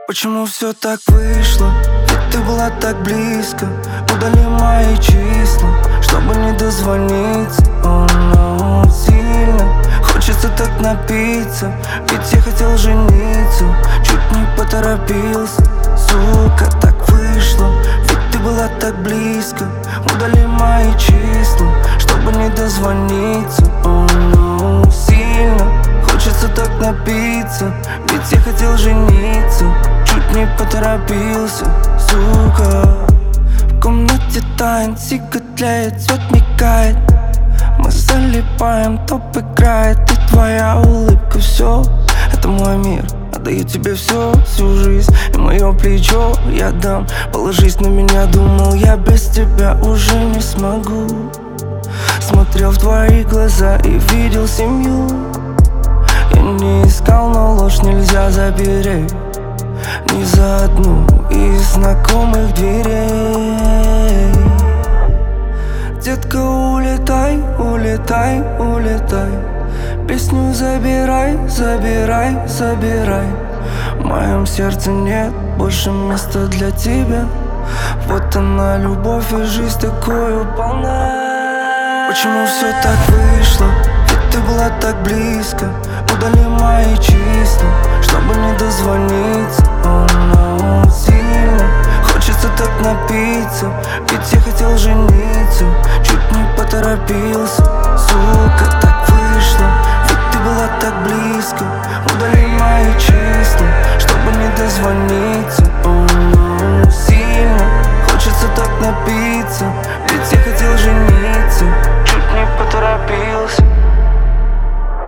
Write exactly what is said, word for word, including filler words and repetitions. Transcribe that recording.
Почему все так вышло? Ведь ты была так близко. Удали мои числа, чтобы не дозвониться. О, но сильно хочется так напиться, ведь я хотел жениться, чуть не поторопился. Сука, так вышло, ведь ты была так близко. Удали мои числа, чтобы не дозвониться. О, но сильно хочется так напиться, ведь я хотел жениться, чуть не поторопился. Сука, в комнате тайн, сига тлеет, свет мигает. Мы залипаем, топ играет, и твоя улыбка. Все, это мой мир, отдаю тебе все, всю жизнь и мое плечо я дам. Положись на меня, думал, я без тебя уже не смогу. Смотрел в твои глаза и видел семью. Я не искал, но ложь нельзя запереть ни за одну из знакомых дверей. Детка, улетай, улетай, улетай. Песню забирай, забирай, забирай. В моем сердце нет больше места для тебя. Вот она, любовь, и жизнь такую полна. Почему все так вышло? Ведь ты была так близко. Удали мои числа, чтобы не дозвониться. О, но сильно хочется так напиться, ведь я хотел жениться, чуть не поторопился. Сука, так вышло, ведь ты была так